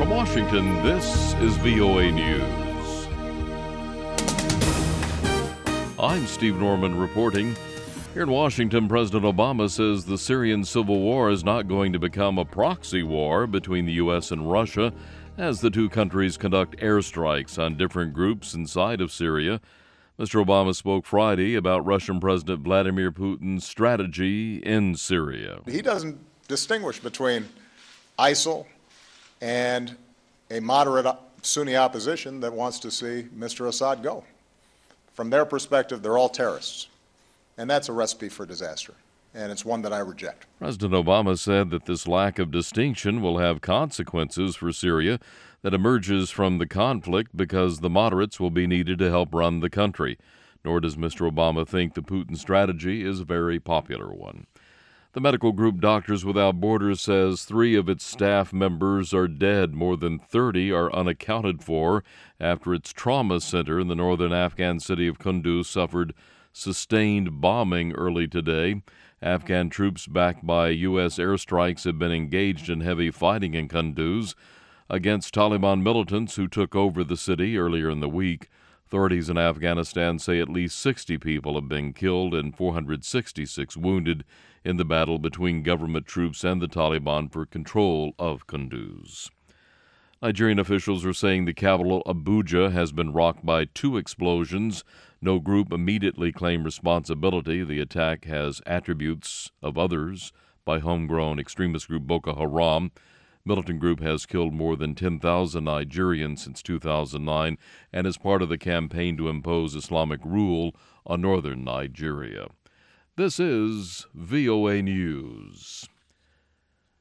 From Washington, this is VOA News. I'm Steve Norman reporting. Here in Washington, President Obama says the Syrian civil war is not going to become a proxy war between the U.S. and Russia as the two countries conduct airstrikes on different groups inside of Syria. Mr. Obama spoke Friday about Russian President Vladimir Putin's strategy in Syria. He doesn't distinguish between ISIL and a moderate Sunni opposition that wants to see Mr. Assad go. From their perspective, they're all terrorists. And that's a recipe for disaster, and it's one that I reject. President Obama said that this lack of distinction will have consequences for Syria that emerges from the conflict because the moderates will be needed to help run the country. Nor does Mr. Obama think the Putin strategy is a very popular one. The medical group Doctors Without Borders says 3 of its staff members are dead. More than 30 are unaccounted for after its trauma center in the northern Afghan city of Kunduz suffered sustained bombing early today. Afghan troops backed by U.S. airstrikes have been engaged in heavy fighting in Kunduz against Taliban militants who took over the city earlier in the week. Authorities in Afghanistan say at least 60 people have been killed and 466 wounded in the battle between government troops and the Taliban for control of Kunduz. Nigerian officials are saying the capital Abuja has been rocked by 2 explosions. No group immediately claimed responsibility. The attack has attributes of others by homegrown extremist group Boko Haram. Militant group has killed more than 10,000 Nigerians since 2009 and is part of the campaign to impose Islamic rule on northern Nigeria. This is VOA News.